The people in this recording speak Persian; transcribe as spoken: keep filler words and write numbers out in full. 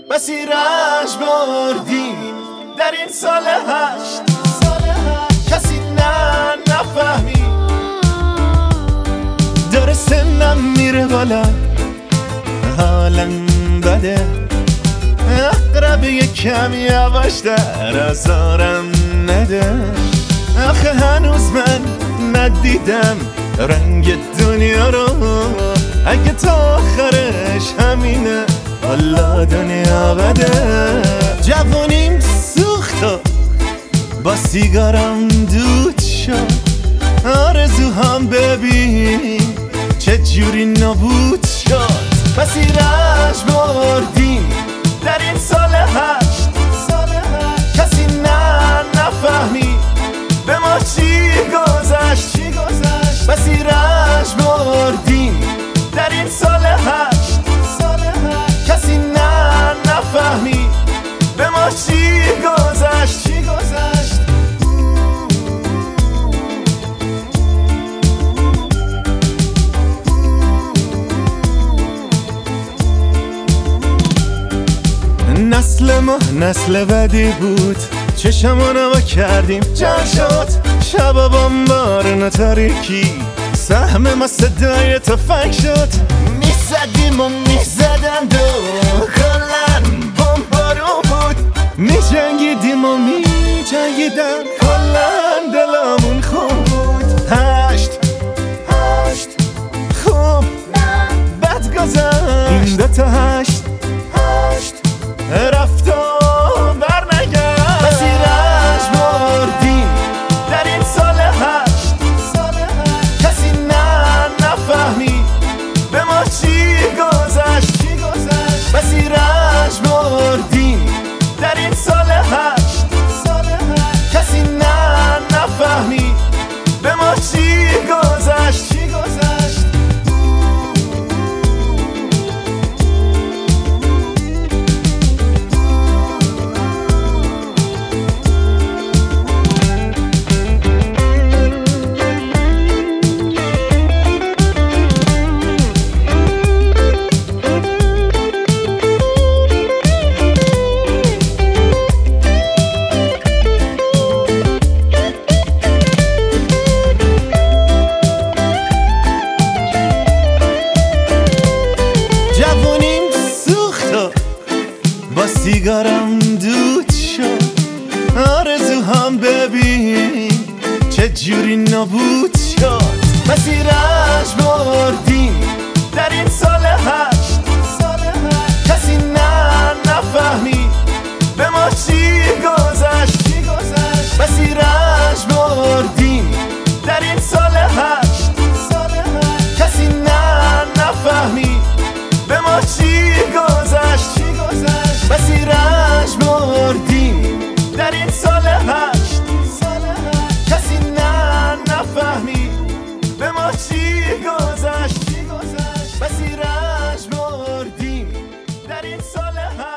بسی رنج بردیم در این سال هشت. کسی نه نفهمی داره سنم میره بالا، حالم بده، اقرب یک کم یواش در آزارم نده. آخه هنوز من ندیدم رنگ دنیا رو، اگه تا آخرش همینه والا دنیا بده. جوانیم سوخت و با سیگارم دود شد، آرزوهام ببین چه جوری نابود شد. بسی رنج بردیم در این سال هشت. کسی نه نفهمی به ما چی گذشت. بسی رنج بردیم در این سال هشت. کسی نه نفهمی به ما چی گذشت. نسل ما نسل بدی بود، چشمو نوا کردیم جمع شد. شبا بامبارون و تاریکی، سهم ما صدای تفنگ شد. میزدیم و میزدند و کلن بامبارون بود. میجنگیدیم و میجنگیدن، کلن دلمون خوب بود. هشت هشت خوب بد گذشت، این دوتا هشت هشت رفت و برنگشت. بسی رنج بردیم در این سال هشت. کسی نه نفهمی به ما چی گذشت. بسی رنج بردیم در این سال هشت. کسی نه نفهمی به ما چی گذشت. با سیگارم دود شد، آرزوهام ببین چه جوری نابود شد. بسی رنج بردیم در این سال هشت. کسی نه نفهمی به ما چی گذشت. بسی رنج بردیم در این سال هشت. کسی نه نفهمی به ما چی گذشت. بسی رنج بردیم در این سال هشت. کسی نه نفهمی به ما چی گذشت. بسی رنج بردیم در این سال هشت.